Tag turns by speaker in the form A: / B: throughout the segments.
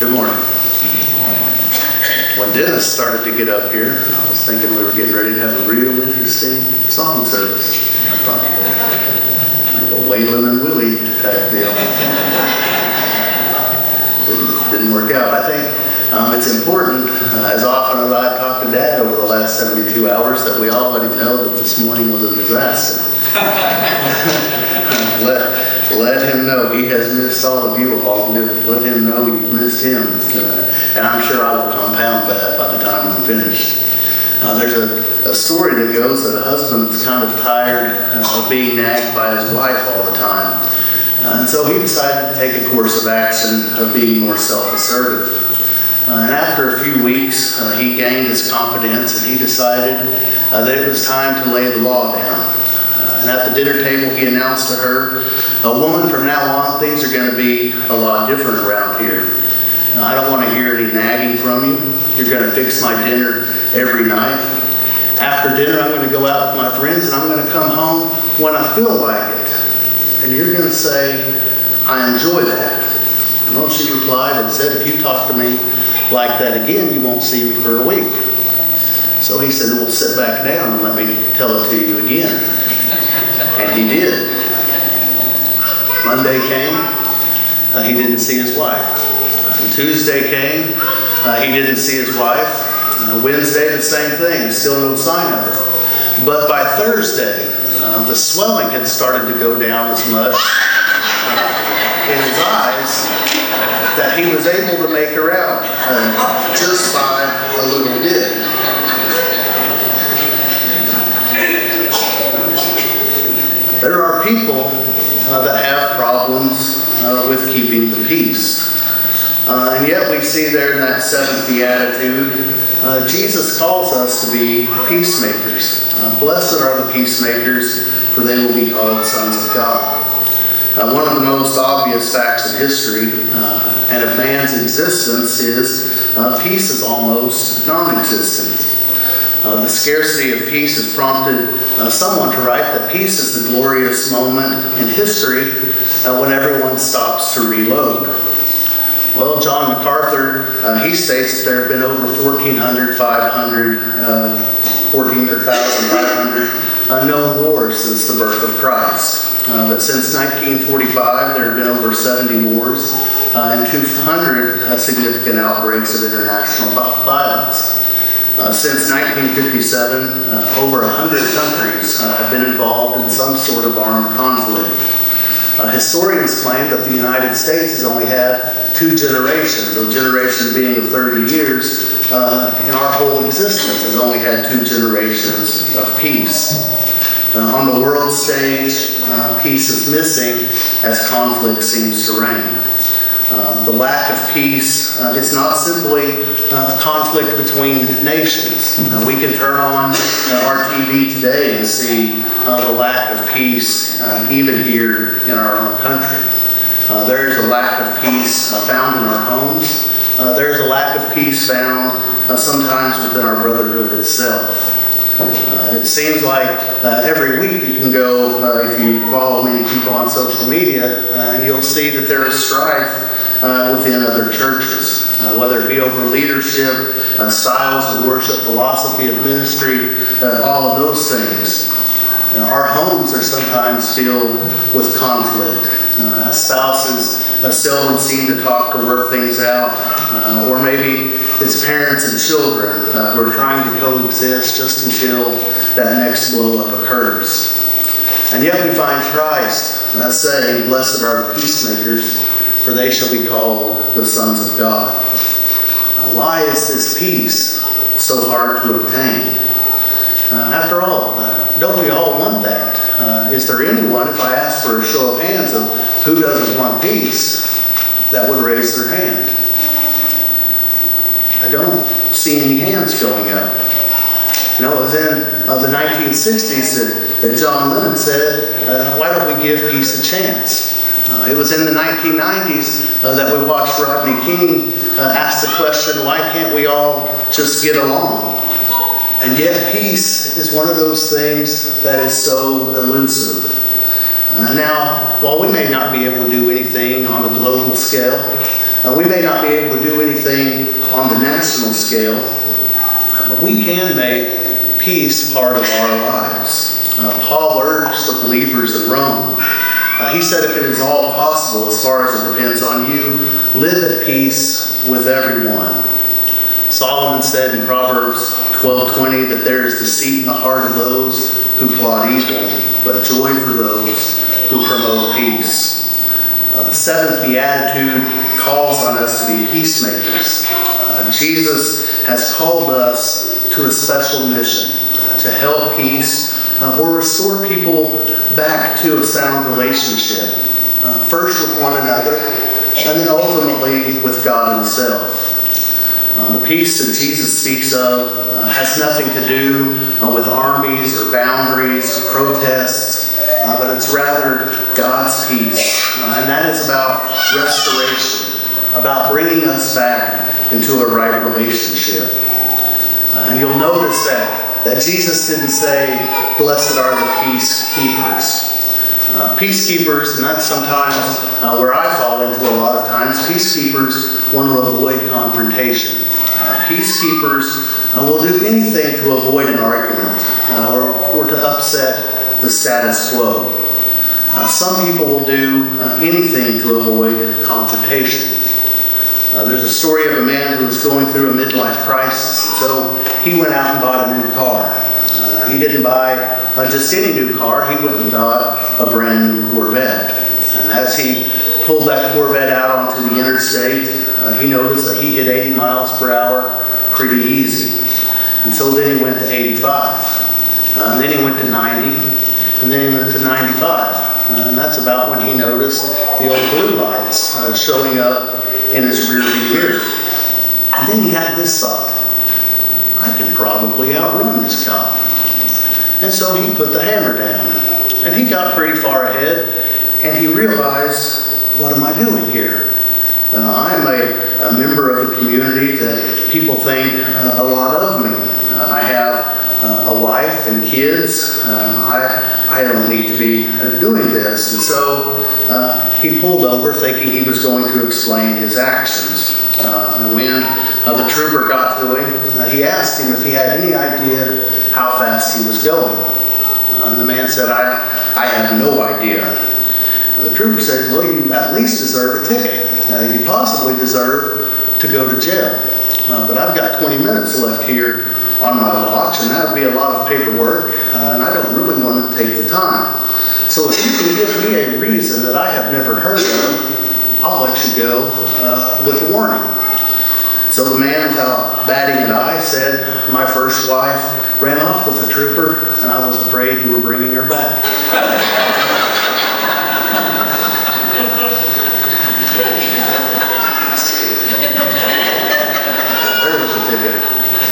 A: Good morning. When Dennis started to get up here, I was thinking we were getting ready to have a real interesting song service. I thought, like a Waylon and Willie type deal. Didn't work out. I think it's important, as often as I've talked to Dad over the last 72 hours, that we all let him know that this morning was a disaster. Let him know he has missed all of you all. Let him know you've missed him. And I'm sure I will compound that by the time I'm finished. There's a story that goes that a husband's kind of tired of being nagged by his wife all the time. And so he decided to take a course of action of being more self-assertive. And after a few weeks, he gained his confidence and he decided that it was time to lay the law down. And at the dinner table, he announced to her, "Woman, from now on, things are going to be a lot different around here. I don't want to hear any nagging from you. You're going to fix my dinner every night. After dinner, I'm going to go out with my friends, and I'm going to come home when I feel like it. And you're going to say, I enjoy that." Well, she replied and said, "If you talk to me like that again, you won't see me for a week." So he said, "Well, sit back down and let me tell it to you again." And he did. Monday came, he didn't see his wife. And Tuesday came, he didn't see his wife. Wednesday, the same thing, still no sign of her. But by Thursday, the swelling had started to go down as much in his eyes that he was able to make her out just by a little bit. There are people that have problems with keeping the peace. And yet we see there in that seventh beatitude, Jesus calls us to be peacemakers. Blessed are the peacemakers, for they will be called sons of God. One of the most obvious facts of history and of man's existence is peace is almost non-existent. The scarcity of peace has prompted someone to write that peace is the glorious moment in history when everyone stops to reload. Well, John MacArthur, he states that there have been over 1,500 known wars since the birth of Christ. That since 1945, there have been over 70 wars and 200 significant outbreaks of international violence. Since 1957, over 100 countries have been involved in some sort of armed conflict. Historians claim that the United States has only had 2 generations, a generation being of 30 years, in our whole existence has only had 2 generations of peace. On the world stage, peace is missing as conflict seems to reign. The lack of peace is not simply a conflict between nations. We can turn on our TV today and see the lack of peace even here in our own country. There is a lack of peace found in our homes. There is a lack of peace found sometimes within our brotherhood itself. It seems like every week you can go, if you follow many people on social media, and you'll see that there is strife within other churches, whether it be over leadership, styles of worship, philosophy of ministry, all of those things. Our homes are sometimes filled with conflict. Spouses seldom seem to talk or work things out, or maybe it's parents and children who are trying to coexist just until that next blow-up occurs. And yet we find Christ saying, "Blessed are the peacemakers, for they shall be called the sons of God." Why is this peace so hard to obtain? After all, don't we all want that? Is there anyone, if I ask for a show of hands of who doesn't want peace, that would raise their hand? I don't see any hands going up. You know, it was in the 1960s that John Lennon said, "Why don't we give peace a chance?" It was in the 1990s that we watched Rodney King ask the question, "Why can't we all just get along?" And yet peace is one of those things that is so elusive. Now, while we may not be able to do anything on a global scale, We may not be able to do anything on the national scale, but we can make peace part of our lives. Paul urged the believers in Rome. He said, if it is all possible, as far as it depends on you, live at peace with everyone. Solomon said in Proverbs 12:20 that there is deceit in the heart of those who plot evil, but joy for those who promote peace. The seventh beatitude calls on us to be peacemakers. Jesus has called us to a special mission to help peace or restore people back to a sound relationship, first with one another and then ultimately with God himself. The peace that Jesus speaks of has nothing to do with armies or boundaries or protests, but it's rather God's peace. And that is about restoration, about bringing us back into a right relationship. And you'll notice that Jesus didn't say, blessed are the peacekeepers. Peacekeepers, and that's sometimes where I fall into a lot of times, peacekeepers want to avoid confrontation. Peacekeepers will do anything to avoid an argument or to upset the status quo. Some people will do anything to avoid confrontation. There's a story of a man who was going through a midlife crisis, and so he went out and bought a new car. He didn't buy just any new car, he went and bought a brand new Corvette. And as he pulled that Corvette out onto the interstate, he noticed that he hit 80 miles per hour pretty easy. And so then he went to 85. And then he went to 90. And then he went to 95. And that's about when he noticed the old blue lights showing up in his rearview mirror. And then he had this thought, I can probably outrun this cop. And so he put the hammer down. And he got pretty far ahead, and he realized, what am I doing here? I'm a member of a community that people think a lot of me. I have a wife and kids. I don't need to be doing this. And so he pulled over thinking he was going to explain his actions. And when the trooper got to him, he asked him if he had any idea how fast he was going. And the man said, I have no idea. And the trooper said, well, you at least deserve a ticket. You possibly deserve to go to jail. But I've got 20 minutes left here on my watch, and that would be a lot of paperwork, and I don't really want to take the time. So if you can give me a reason that I have never heard of, I'll let you go with a warning. So the man, without batting an eye, said, my first wife ran off with a trooper, and I was afraid you were bringing her back. There's the ticket.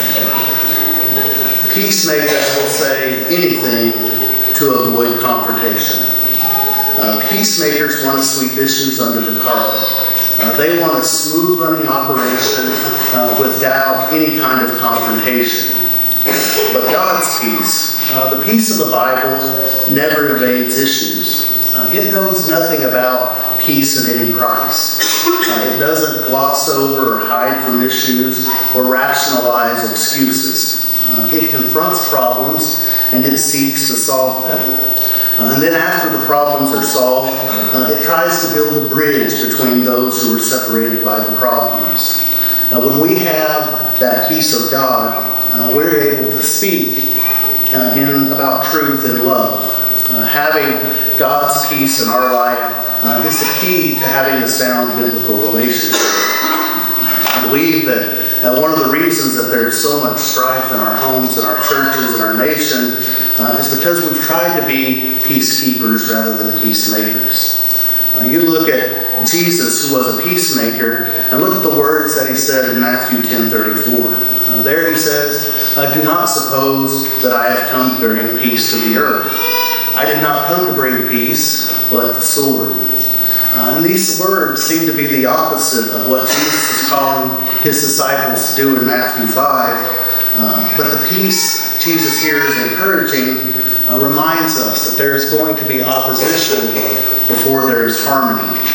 A: Peacemakers will say anything to avoid confrontation. Peacemakers want to sweep issues under the carpet. They want a smooth running operation without any kind of confrontation. But God's peace, the peace of the Bible, never evades issues. It knows nothing about peace at any price. It doesn't gloss over or hide from issues or rationalize excuses. It confronts problems and it seeks to solve them. And then after the problems are solved, it tries to build a bridge between those who are separated by the problems. When we have that peace of God, we're able to speak about truth and love. Having God's peace in our life is the key to having a sound biblical relationship. I believe that one of the reasons that there's so much strife in our homes and our churches and our nation is because we've tried to be peacekeepers rather than peacemakers. You look at Jesus, who was a peacemaker, and look at the words that he said in Matthew 10:34. There he says, do not suppose that I have come to bring peace to the earth. I did not come to bring peace, but the sword. And these words seem to be the opposite of what Jesus is calling his disciples to do in Matthew 5. But the peace Jesus here is encouraging reminds us that there is going to be opposition before there is harmony.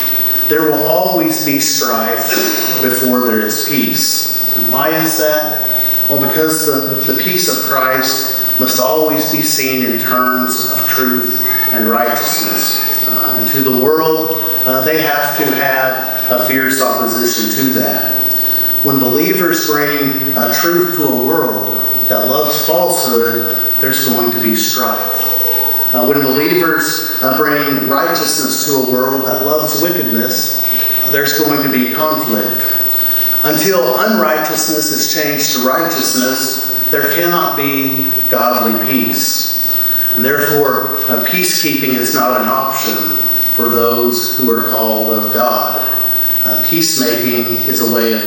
A: there will always be strife before there is peace. And why is that? Well, because the peace of Christ must always be seen in terms of truth and righteousness. And to the world, they have to have a fierce opposition to that. When believers bring truth to a world that loves falsehood, there's going to be strife. When believers bring righteousness to a world that loves wickedness, there's going to be conflict. Until unrighteousness is changed to righteousness, there cannot be godly peace. And therefore, peacekeeping is not an option for those who are called of God. Peacemaking is a way of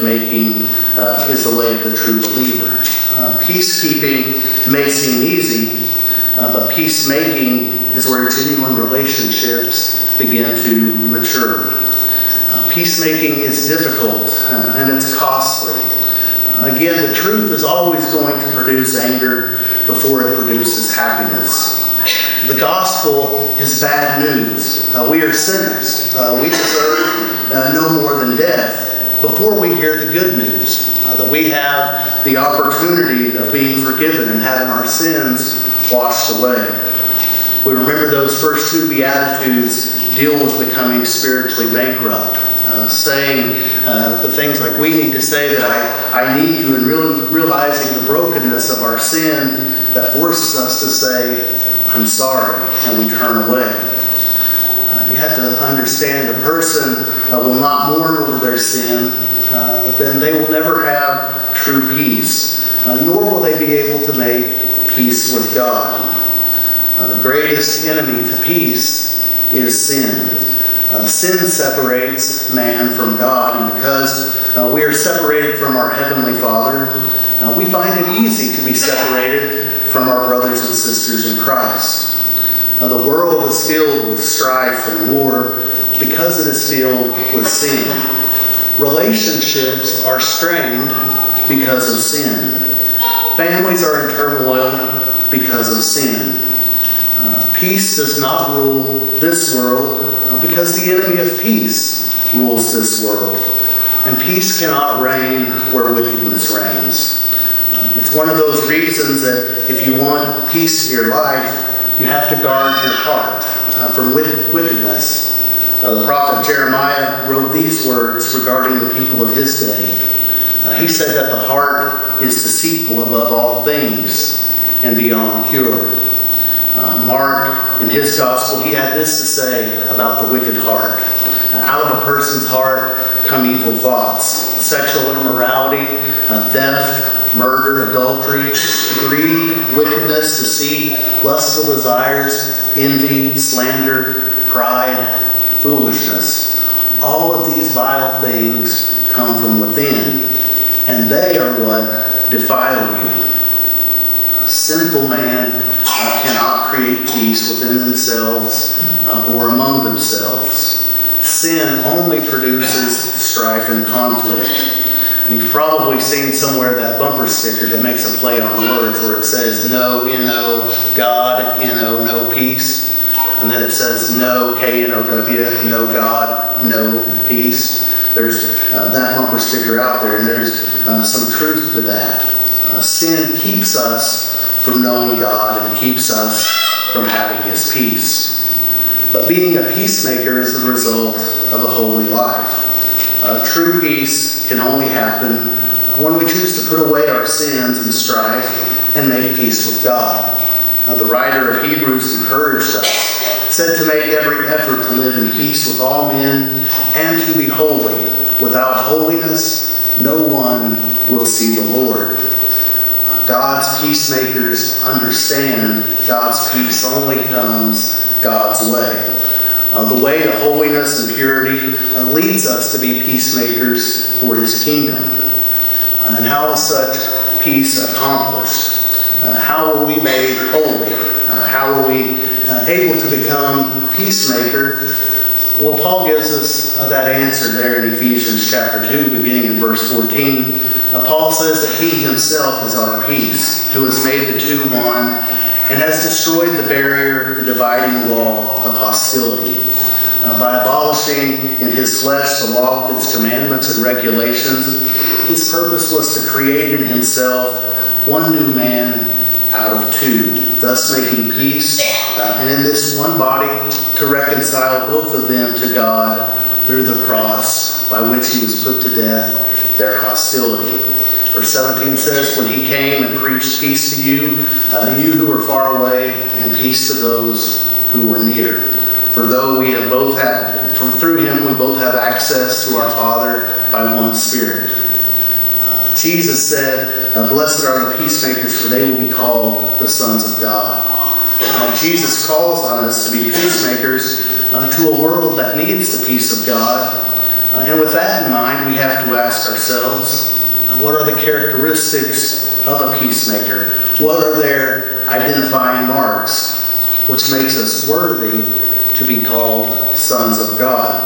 A: is the way of the true believer. Peacekeeping may seem easy, but peacemaking is where genuine relationships begin to mature. Peacemaking is difficult and it's costly. Again, the truth is always going to produce anger before it produces happiness. The gospel is bad news. We are sinners. We deserve no more than death before we hear the good news, that we have the opportunity of being forgiven and having our sins washed away. We remember those first two Beatitudes deal with becoming spiritually bankrupt, saying the things like we need to say that I need you, and realizing the brokenness of our sin that forces us to say, I'm sorry, and we turn away. You have to understand a person will not mourn over their sin, then they will never have true peace, nor will they be able to make peace with God. The greatest enemy to peace is sin. Sin separates man from God, and because we are separated from our Heavenly Father, we find it easy to be separated from our brothers and sisters in Christ. The world is filled with strife and war because it is filled with sin. Relationships are strained because of sin. Families are in turmoil because of sin. Peace does not rule this world because the enemy of peace rules this world. And peace cannot reign where wickedness reigns. It's one of those reasons that if you want peace in your life, you have to guard your heart from wickedness. The prophet Jeremiah wrote these words regarding the people of his day. He said that the heart is deceitful above all things and beyond cure. Mark, in his gospel, he had this to say about the wicked heart. Out of a person's heart come evil thoughts, sexual immorality, theft, murder, adultery, greed, wickedness, deceit, lustful desires, envy, slander, pride, foolishness. All of these vile things come from within, and they are what defile you. A sinful man cannot create peace within themselves or among themselves. Sin only produces strife and conflict. And you've probably seen somewhere that bumper sticker that makes a play on words where it says no, N-O, God, N-O, no peace. And then it says no, K-N-O-W, no God, no peace. There's that bumper sticker out there, and there's some truth to that. Sin keeps us from knowing God and keeps us from having His peace. But being a peacemaker is the result of a holy life. True peace can only happen when we choose to put away our sins and strife and make peace with God. The writer of Hebrews encouraged us, said to make every effort to live in peace with all men and to be holy. Without holiness, no one will see the Lord. God's peacemakers understand God's peace only comes God's way. The way to holiness and purity leads us to be peacemakers for His kingdom. And how is such peace accomplished? How are we made holy? How are we able to become peacemaker? Well, Paul gives us that answer there in Ephesians chapter 2, beginning in verse 14. Paul says that He Himself is our peace, who has made the two one, and has destroyed the barrier, the dividing wall of hostility. by abolishing in his flesh the law with its commandments and regulations. His purpose was to create in himself one new man out of two, thus making peace, and in this one body to reconcile both of them to God through the cross, by which he was put to death their hostility. Verse 17 says, when he came and preached peace to you, you who were far away, and peace to those who were near. For though we have both had, for through him we both have access to our Father by one Spirit. Jesus said, blessed are the peacemakers, for they will be called the sons of God. Jesus calls on us to be peacemakers to a world that needs the peace of God. And with that in mind, we have to ask ourselves, what are the characteristics of a peacemaker? What are their identifying marks, which makes us worthy to be called sons of God?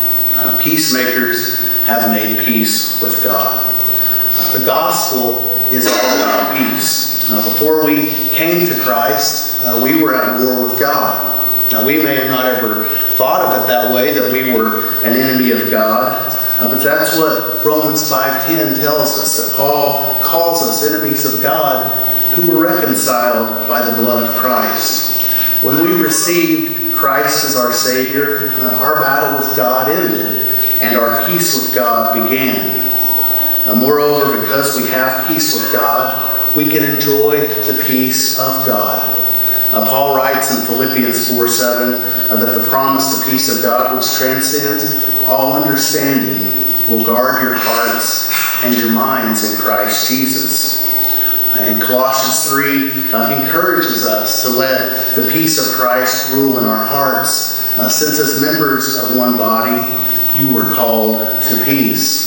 A: Peacemakers have made peace with God. The gospel is all about peace. Before we came to Christ, we were at war with God. Now, we may have not ever thought of it that way, that we were an enemy of God. But that's what Romans 5:10 tells us, that Paul calls us enemies of God who were reconciled by the blood of Christ. When we received Christ as our Savior, our battle with God ended and our peace with God began. Moreover, because we have peace with God, we can enjoy the peace of God. Paul writes in Philippians 4:7 that the promise, the peace of God, which transcends all understanding, will guard your hearts and your minds in Christ Jesus. And Colossians 3 encourages us to let the peace of Christ rule in our hearts, since as members of one body, you were called to peace.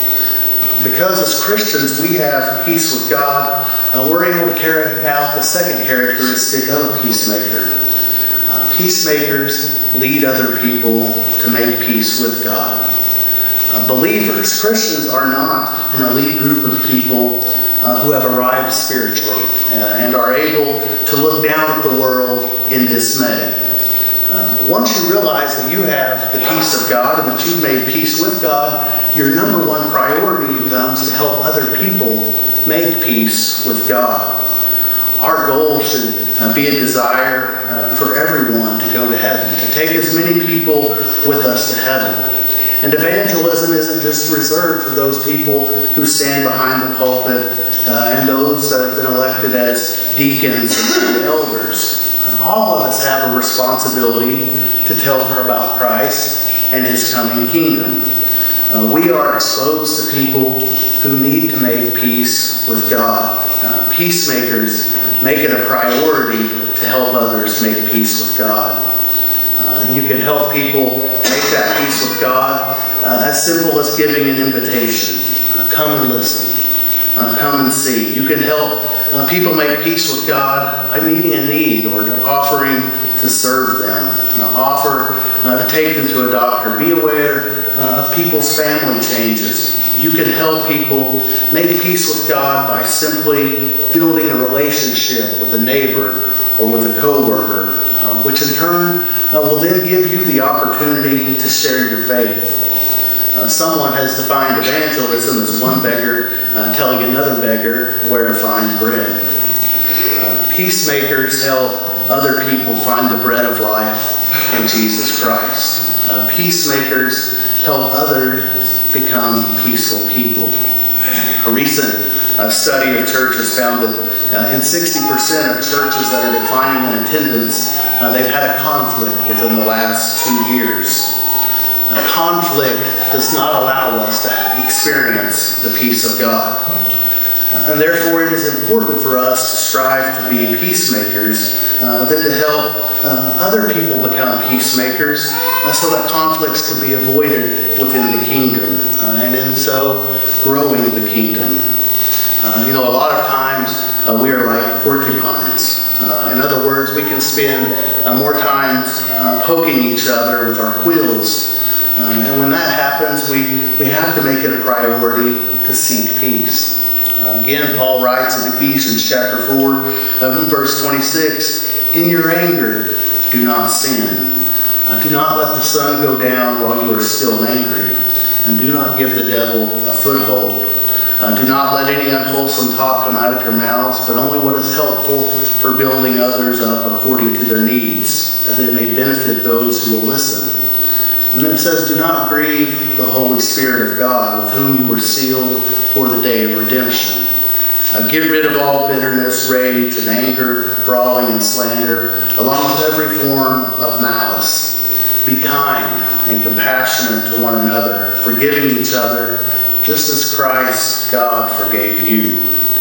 A: Because as Christians we have peace with God, we're able to carry out the second characteristic of a peacemaker. Peacemakers lead other people to make peace with God. Believers, Christians, are not an elite group of people who have arrived spiritually and are able to look down at the world in dismay. Once you realize that you have the peace of God and that you've made peace with God, your number one priority becomes to help other people make peace with God. Our goal should be a desire for everyone to go to heaven, to take as many people with us to heaven. And evangelism isn't just reserved for those people who stand behind the pulpit and those that have been elected as deacons and elders. All of us have a responsibility to tell her about Christ and his coming kingdom. We are exposed to people who need to make peace with God. Peacemakers make it a priority to help others make peace with God. And you can help people make that peace with God as simple as giving an invitation. Come and listen. Come and see. You can help people make peace with God by meeting a need or offering to serve them. Offer to take them to a doctor. Be aware of people's family changes. You can help people make peace with God by simply building a relationship with a neighbor or with a coworker, which in turn will then give you the opportunity to share your faith. Someone has defined evangelism as one beggar telling another beggar where to find bread. Peacemakers help other people find the bread of life in Jesus Christ. Peacemakers help others become peaceful people. A recent study of churches found that in 60% of churches that are declining in attendance, they've had a conflict within the last 2 years. Conflict does not allow us to experience the peace of God. And therefore it is important for us to strive to be peacemakers, then to help other people become peacemakers so that conflicts can be avoided within the kingdom, and in so growing the kingdom. A lot of times we are like porcupines. In other words, we can spend more time poking each other with our quills. And when that happens, we have to make it a priority to seek peace. Again, Paul writes in Ephesians chapter 4, verse 26, in your anger, do not sin. Do not let the sun go down while you are still angry, and do not give the devil a foothold. Do not let any unwholesome talk come out of your mouths, but only what is helpful for building others up according to their needs, that it may benefit those who will listen. And then it says, do not grieve the Holy Spirit of God, with whom you were sealed for the day of redemption. Get rid of all bitterness, rage, and anger, brawling, and slander, along with every form of malice. Be kind and compassionate to one another, forgiving each other, just as Christ, God, forgave you.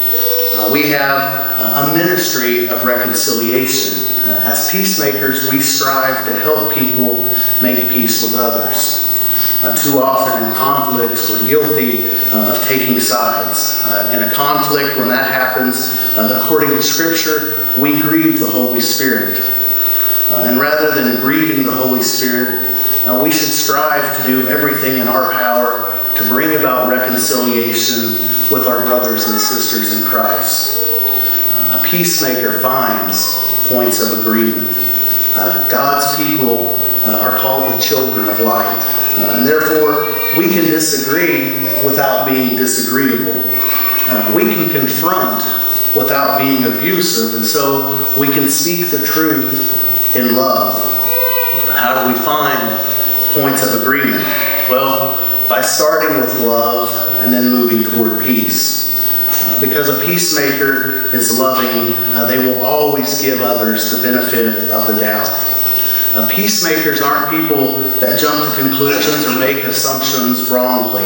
A: We have a ministry of reconciliation. As peacemakers, we strive to help people make peace with others. Too often in conflicts, we're guilty of taking sides. In a conflict, when that happens, according to Scripture, we grieve the Holy Spirit. And rather than grieving the Holy Spirit, we should strive to do everything in our power to bring about reconciliation with our brothers and sisters in Christ. A peacemaker finds points of agreement. God's people are called the children of light. And therefore, we can disagree without being disagreeable. We can confront without being abusive, and so we can speak the truth in love. How do we find points of agreement? Well, by starting with love and then moving toward peace. Because a peacemaker is loving, they will always give others the benefit of the doubt. Peacemakers aren't people that jump to conclusions or make assumptions wrongly.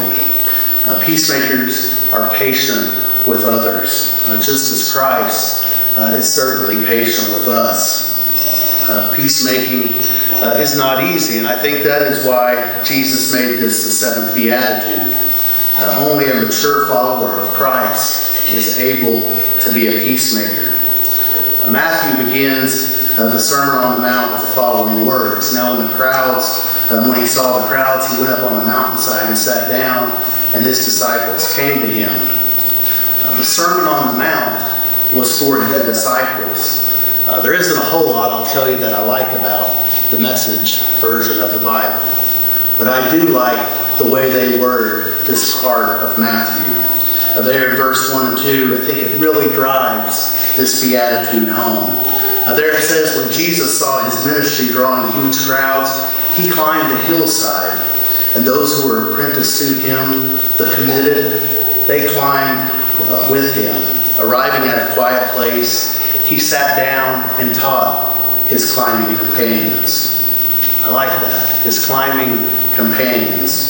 A: Peacemakers are patient with others, just as Christ is certainly patient with us. Peacemaking is not easy, and I think that is why Jesus made this the seventh beatitude. Only a mature follower of Christ is able to be a peacemaker. Matthew begins the Sermon on the Mount with the following words. Now when he saw the crowds, he went up on the mountainside and sat down, and his disciples came to him. The Sermon on the Mount was for the disciples. There isn't a whole lot, I'll tell you, that I like about the Message version of the Bible. But I do like the way they word this part of Matthew. There in verse 1 and 2, I think it really drives this beatitude home. There it says, when Jesus saw his ministry drawing huge crowds, he climbed a hillside. And those who were apprenticed to him, the committed, they climbed with him. Arriving at a quiet place, he sat down and taught his climbing companions. I like that, his climbing companions.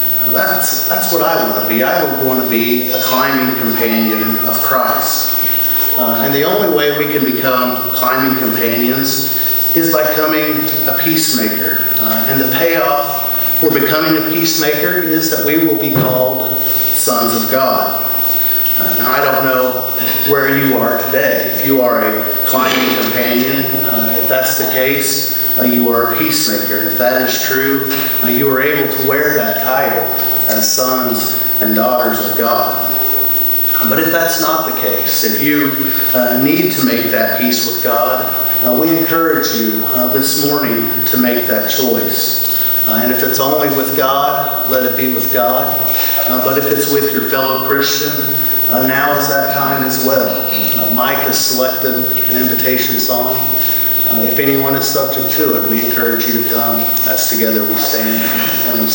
A: That's what I want to be. I would want to be a climbing companion of Christ. And the only way we can become climbing companions is by becoming a peacemaker. And the payoff for becoming a peacemaker is that we will be called sons of God. Now, I don't know where you are today. If you are a climbing companion, if that's the case, you are a peacemaker. And if that is true, you are able to wear that title as sons and daughters of God. But if that's not the case, if you need to make that peace with God, we encourage you this morning to make that choice. And if it's only with God, let it be with God. But if it's with your fellow Christian, now is that time as well. Mike has selected an invitation song. If anyone is subject to it, we encourage you to come as together we stand and we